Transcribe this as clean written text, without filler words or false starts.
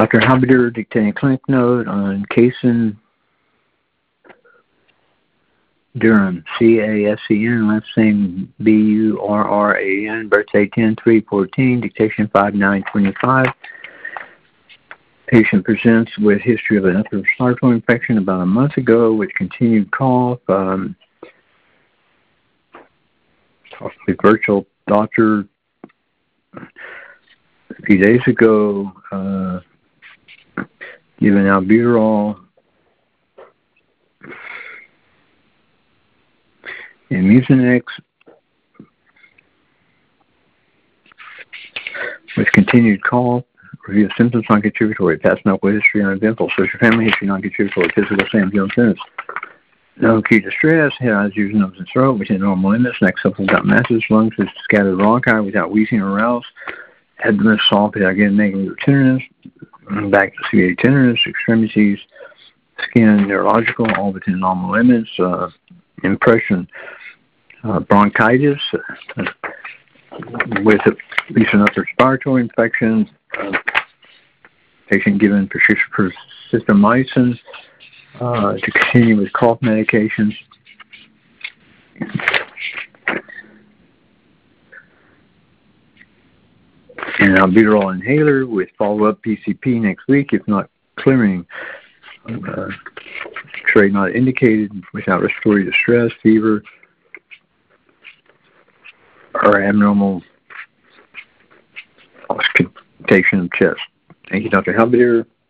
Dr. Habider dictating clinic note on Cason Durham, C-A-S-E-N, last name B-U-R-R-A-N, birthday 10/3/14, dictation 5/9/25. Patient presents with history of an upper respiratory infection about a month ago with continued cough. Talked with virtual doctor a few days ago, given albuterol and Mucinex with continued cough. Review of symptoms non-contributory. Past medical history uneventful. Social family history non-contributory. Physical Sam Jones Dennis. No acute distress. Head, eyes, ears, nose, and throat within normal limits. Neck supple without masses. Lungs with scattered bronchi without wheezing or rouse. Abdomen soft without getting negative tenderness. Back to severe tenderness. Extremities. Skin neurological. All within normal limits. Impression. Bronchitis with at least an upper respiratory infection. Patient given persisthamycin to continue with cough medications. And albuterol inhaler with follow-up PCP next week, if not clearing. X-ray not indicated, without respiratory distress, fever, or abnormal auscultation of chest. Thank you, Dr. Habider.